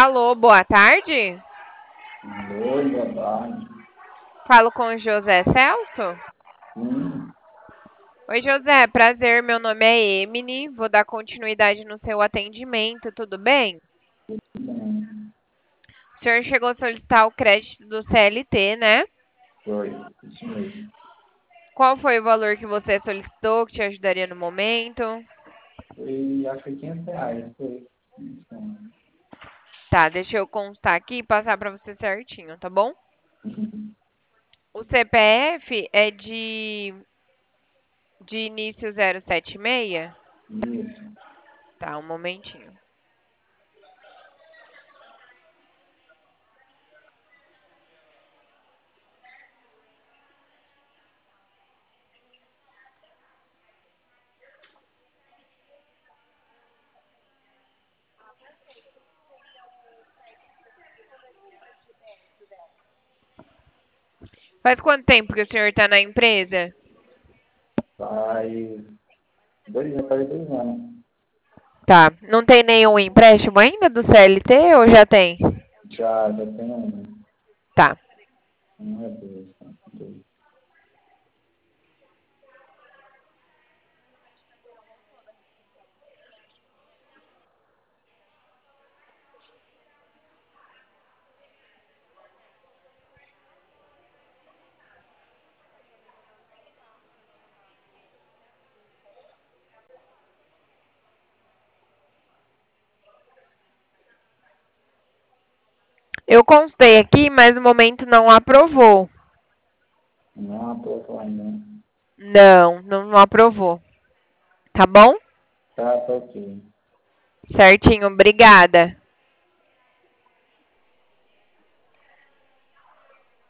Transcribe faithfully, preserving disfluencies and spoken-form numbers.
Alô, boa tarde. Oi, boa tarde. Falo com o José Celso. Sim, Oi, José, prazer. Meu nome é Emily. Vou dar continuidade no seu atendimento, tudo bem? tudo bem. O senhor chegou a solicitar o crédito do C L T, né? Foi, isso mesmo. Qual foi o valor que você solicitou que te ajudaria no momento? Foi, acho que quinhentos reais. Foi. Isso. Tá, deixa eu constar aqui e passar para você certinho, tá bom? O C P F é de, de início zero sete seis? Isso. Tá, um momentinho. Faz quanto tempo que o senhor está na empresa? Faz dois anos, faz dois anos. Tá. Não tem nenhum empréstimo ainda do C L T ou já tem? Já, já tem um. Tá. Um é dois. Tá? Dois. Eu constei aqui, mas no momento não aprovou. Não aprovou ainda. Né? Não, não aprovou. Tá bom? Tá, tá ok. Certinho, obrigada.